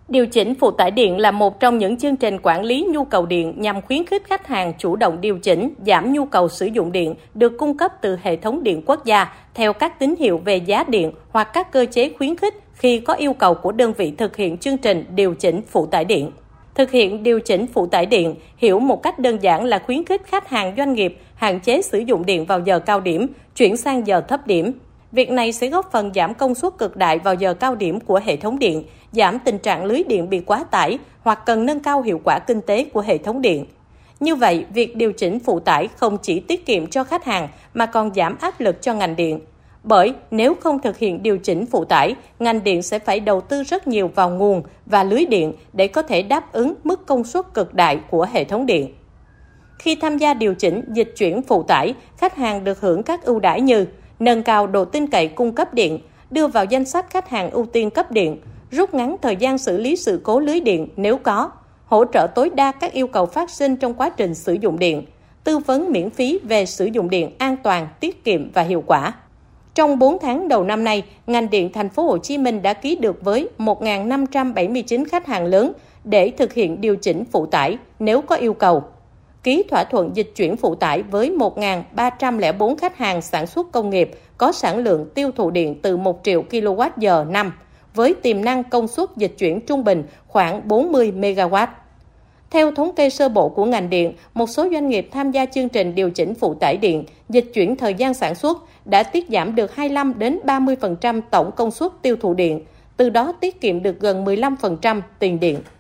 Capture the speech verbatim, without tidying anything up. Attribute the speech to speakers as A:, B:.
A: Điều chỉnh phụ tải điện là một trong những chương trình quản lý nhu cầu điện nhằm khuyến khích khách hàng chủ động điều chỉnh, giảm nhu cầu sử dụng điện được cung cấp từ hệ thống điện quốc gia theo các tín hiệu về giá điện hoặc các cơ chế khuyến khích khi có yêu cầu của đơn vị thực hiện chương trình điều chỉnh phụ tải điện. Thực hiện điều chỉnh phụ tải điện hiểu một cách đơn giản là khuyến khích khách hàng doanh nghiệp hạn chế sử dụng điện vào giờ cao điểm, chuyển sang giờ thấp điểm. Việc này sẽ góp phần giảm công suất cực đại vào giờ cao điểm của hệ thống điện, giảm tình trạng lưới điện bị quá tải hoặc cần nâng cao hiệu quả kinh tế của hệ thống điện. Như vậy, việc điều chỉnh phụ tải không chỉ tiết kiệm cho khách hàng mà còn giảm áp lực cho ngành điện. Bởi nếu không thực hiện điều chỉnh phụ tải, ngành điện sẽ phải đầu tư rất nhiều vào nguồn và lưới điện để có thể đáp ứng mức công suất cực đại của hệ thống điện. Khi tham gia điều chỉnh dịch chuyển phụ tải, khách hàng được hưởng các ưu đãi như nâng cao độ tin cậy cung cấp điện, đưa vào danh sách khách hàng ưu tiên cấp điện, rút ngắn thời gian xử lý sự cố lưới điện nếu có, hỗ trợ tối đa các yêu cầu phát sinh trong quá trình sử dụng điện, tư vấn miễn phí về sử dụng điện an toàn, tiết kiệm và hiệu quả. Trong bốn tháng đầu năm nay, ngành điện thành phố Hồ Chí Minh đã ký được với một nghìn năm trăm bảy mươi chín khách hàng lớn để thực hiện điều chỉnh phụ tải nếu có yêu cầu. Ký thỏa thuận dịch chuyển phụ tải với một nghìn ba trăm lẻ bốn khách hàng sản xuất công nghiệp có sản lượng tiêu thụ điện từ một triệu ki lô oát giờ năm, với tiềm năng công suất dịch chuyển trung bình khoảng bốn mươi mê ga oát. Theo thống kê sơ bộ của ngành điện, một số doanh nghiệp tham gia chương trình điều chỉnh phụ tải điện, dịch chuyển thời gian sản xuất đã tiết giảm được hai mươi lăm đến ba mươi phần trăm tổng công suất tiêu thụ điện, từ đó tiết kiệm được gần mười lăm phần trăm tiền điện.